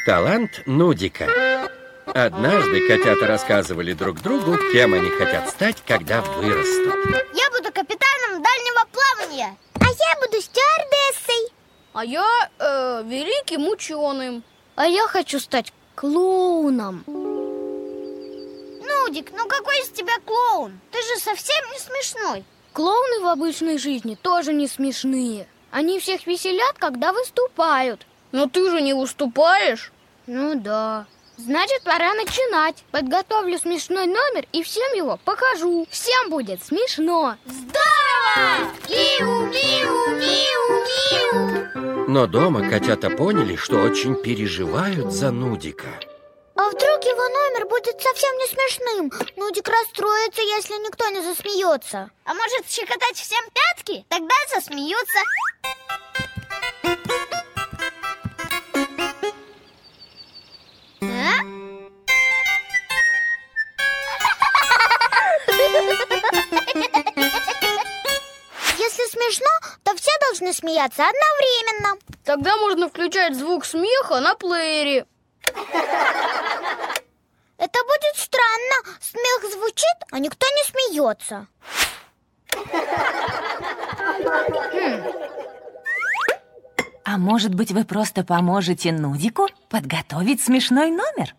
Талант Нудика. Однажды котята рассказывали друг другу, кем они хотят стать, когда вырастут. Я буду капитаном дальнего плавания. А я буду стюардессой. А я великим ученым. А я хочу стать клоуном. Нудик, ну какой из тебя клоун? Ты же совсем не смешной. Клоуны в обычной жизни тоже не смешные. Они всех веселят, когда выступают. Но ты же не выступаешь. Ну да. Значит, пора начинать. Подготовлю смешной номер и всем его покажу. Всем будет смешно. Здорово! Миу, миу, миу, миу. Но дома котята поняли, что очень переживают за Нудика. А вдруг его номер будет совсем не смешным? Нудик расстроится, если никто не засмеется. А может щекотать всем пятки? Тогда засмеются. Если смешно, то все должны смеяться одновременно. Тогда можно включать звук смеха на плеере. Это будет странно. Смех звучит, а никто не смеется. А может быть, вы просто поможете Нудику подготовить смешной номер?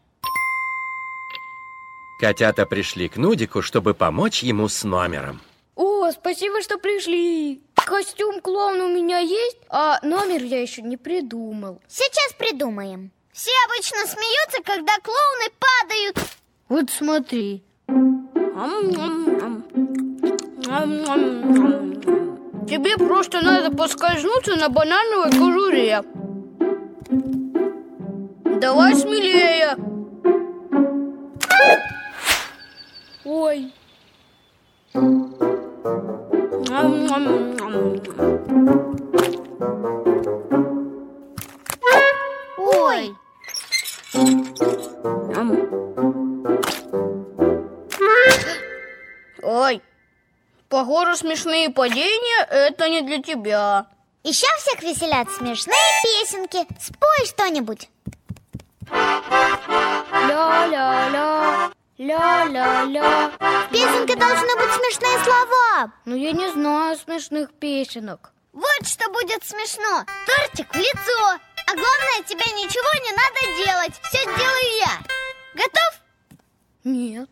Котята пришли к Нудику, чтобы помочь ему с номером. О, спасибо, что пришли. Костюм клоуна у меня есть, а номер я еще не придумал. Сейчас придумаем. Все обычно смеются, когда клоуны падают. Вот смотри. Тебе просто надо поскользнуться на банановой кожуре. Давай смелее. Ой. Ой. Ой, похоже, смешные падения – это не для тебя. Еще всех веселят смешные песенки. Спой что-нибудь. Ля-ля-ля, ля-ля-ля. В песенке должны быть смешные слова. Но я не знаю смешных песенок. Вот что будет смешно. Тортик в лицо. А главное, тебе ничего не надо делать. Все сделаю я. Готов? Нет.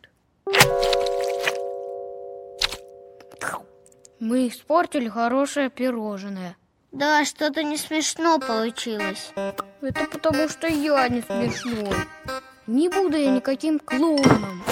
Мы испортили хорошее пирожное. Да, что-то не смешно получилось. Это потому, что я не смешной. Не буду я никаким клоуном.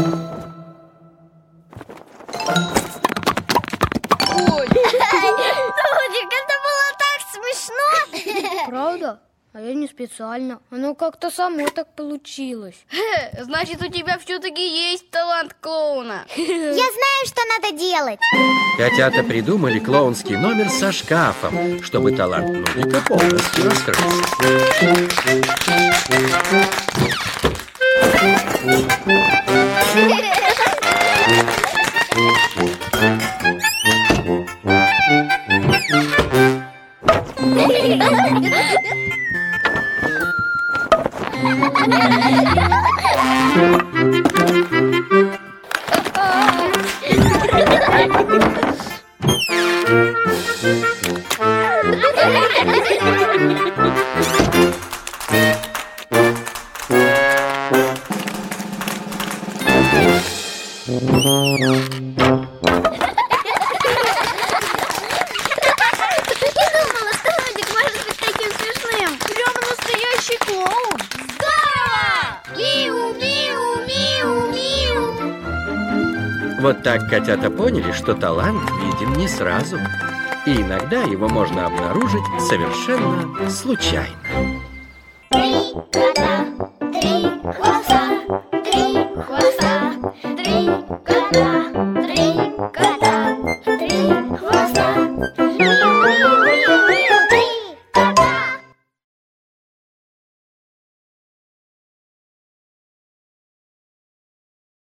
Ой, Нудик, это было так смешно. Правда? А я не специально. Оно как-то само так получилось. значит, у тебя все-таки есть талант клоуна. Я знаю, что надо делать. Котята придумали клоунский номер со шкафом, чтобы талант Нудика полностью раскрылся. Вот так котята поняли, что талант виден не сразу. И иногда его можно обнаружить совершенно случайно.